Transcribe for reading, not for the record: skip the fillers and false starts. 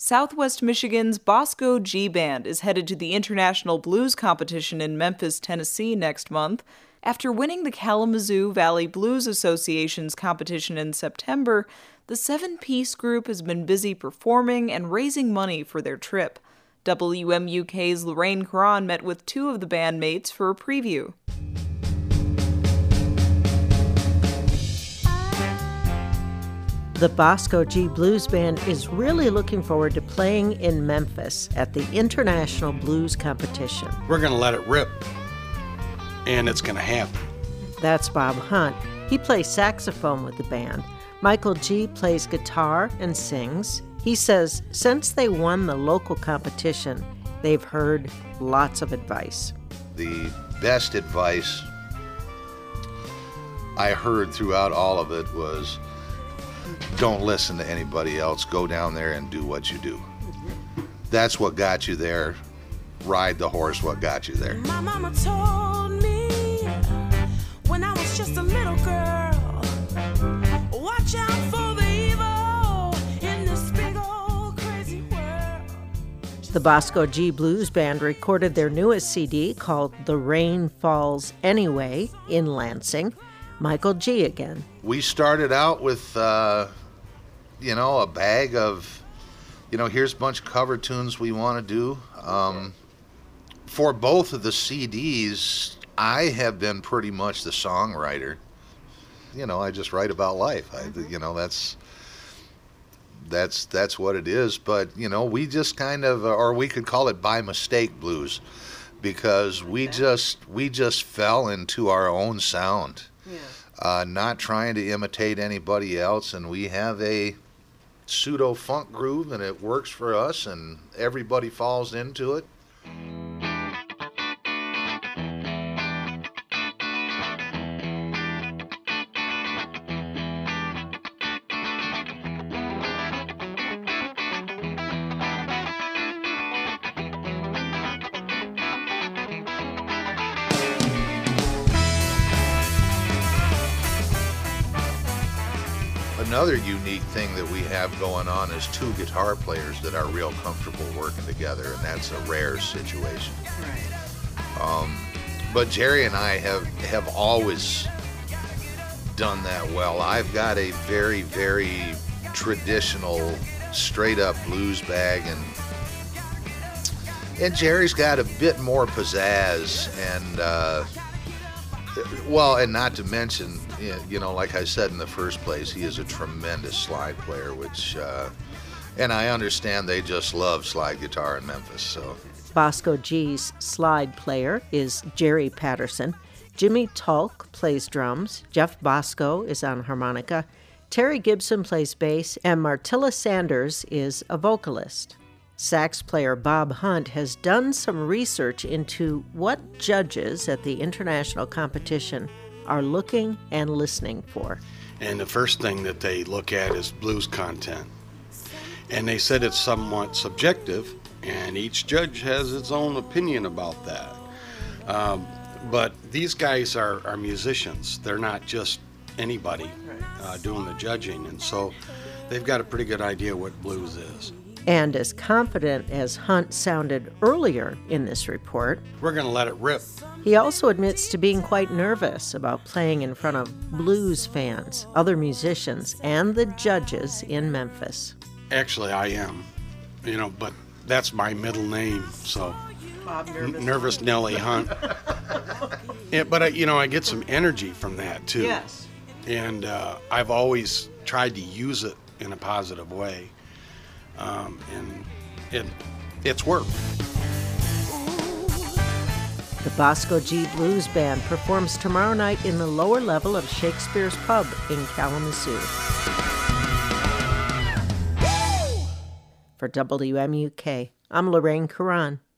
Southwest Michigan's Bosco G Band is headed to the International Blues Competition in Memphis, Tennessee next month. After winning the Kalamazoo Valley Blues Association's competition in September, the seven-piece group has been busy performing and raising money for their trip. WMUK's Lorraine Caron met with two of the bandmates for a preview. The Bosco G Blues Band is really looking forward to playing in Memphis at the International Blues Competition. We're going to let it rip, and it's going to happen. That's Bob Hunt. He plays saxophone with the band. Michael G plays guitar and sings. He says since they won the local competition, they've heard lots of advice. The best advice I heard throughout all of it was, don't listen to anybody else. Go down there and do what you do. That's what got you there. Ride the horse, what got you there. My mama told me when I was just a little girl, watch out for the evil in this big old crazy world. The Bosco G Blues Band recorded their newest CD called The Rain Falls Anyway in Lansing. Michael G again. We started out with, a bag of, here's a bunch of cover tunes we want to do. For both of the CDs, I have been pretty much the songwriter. I just write about life. That's what it is. But, we just kind of, or we could call it by mistake blues, because we just fell into our own sound. Yeah. Not trying to imitate anybody else, and we have a pseudo-funk groove, and it works for us, and everybody falls into it. Another unique thing that we have going on is two guitar players that are real comfortable working together, and that's a rare situation. Right. But Jerry and I have always done that well. I've got a very, very traditional, straight-up blues bag, and Jerry's got a bit more pizzazz, and and not to mention, like I said in the first place, he is a tremendous slide player, which, and I understand they just love slide guitar in Memphis, so. Bosco G's slide player is Jerry Patterson. Jimmy Tulk plays drums. Jeff Bosco is on harmonica. Terry Gibson plays bass, and Martilla Sanders is a vocalist. Sax player Bob Hunt has done some research into what judges at the international competition are looking and listening for. And the first thing that they look at is blues content. And they said it's somewhat subjective, and each judge has its own opinion about that. But these guys are musicians. They're not just anybody doing the judging, and so they've got a pretty good idea what blues is. And as confident as Hunt sounded earlier in this report, we're going to let it rip. He also admits to being quite nervous about playing in front of blues fans, other musicians, and the judges in Memphis. Actually, I am, but that's my middle name, so Bob Nervous Nellie Hunt. Yeah, but I get some energy from that too. Yes. And I've always tried to use it in a positive way. And it's worked. The Bosco G Blues Band performs tomorrow night in the lower level of Shakespeare's Pub in Kalamazoo. For WMUK, I'm Lorraine Caron.